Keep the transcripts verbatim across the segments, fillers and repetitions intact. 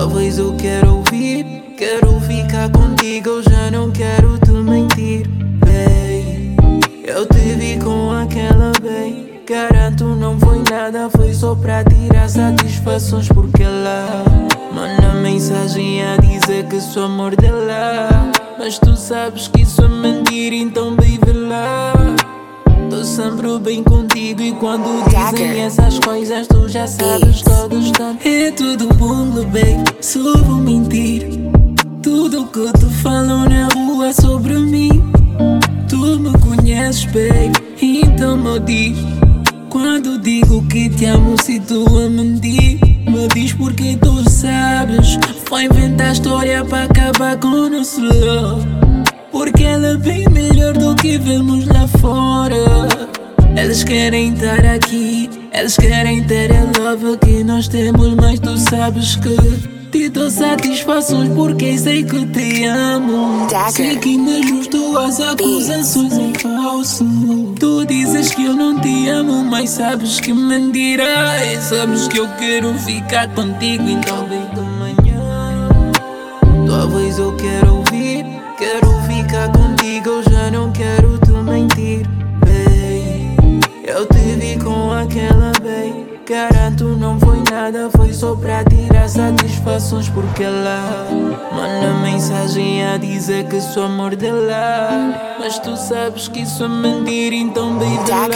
Talvez eu quero ouvir, quero ficar contigo, eu já não quero te mentir, babe. Eu te vi com aquela babe, garanto não foi nada, foi só pra tirar satisfações porque ela manda mensagem a dizer que sou amor dela. Mas tu sabes que isso é mentira, então baby lá. Tô sempre bem contigo e quando dizem essas coisas tu já sabes todos estão. É tudo bom, baby, só vou mentir. Tudo que te falam na rua sobre mim, tu me conheces, baby, então me diz. Quando digo que te amo, se tu a mentir, me diz porque tu sabes. Foi inventar história para acabar com o nosso love, porque ela é bem melhor do que vemos lá fora. Eles querem estar aqui, eles querem ter a love que nós temos, mas tu sabes que te dou satisfações porque sei que te amo. Dagger. Sei que mesmo tuas acusações em falso. Tu dizes que eu não te amo, mas sabes que mentira. E sabes que eu quero ficar contigo, então vem de manhã. Talvez eu quero ouvir, quero ficar contigo, eu já não quero te mentir, babe. Eu te vi com aquela babe, garanto não foi nada, foi só pra tirar satisfações porque ela manda mensagem a dizer que sou amor dela. Mas tu sabes que isso é mentira, então baby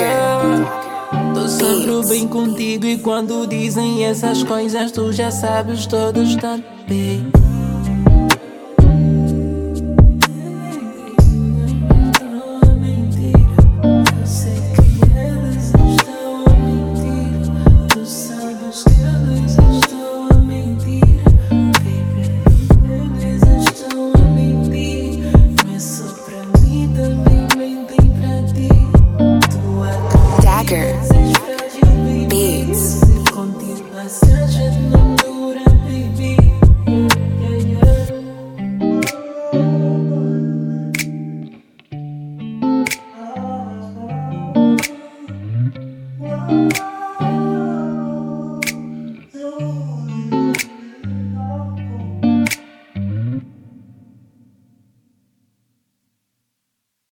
lá. Tô sempre bem contigo e quando dizem essas coisas tu já sabes todos tanto, baby. Dagger.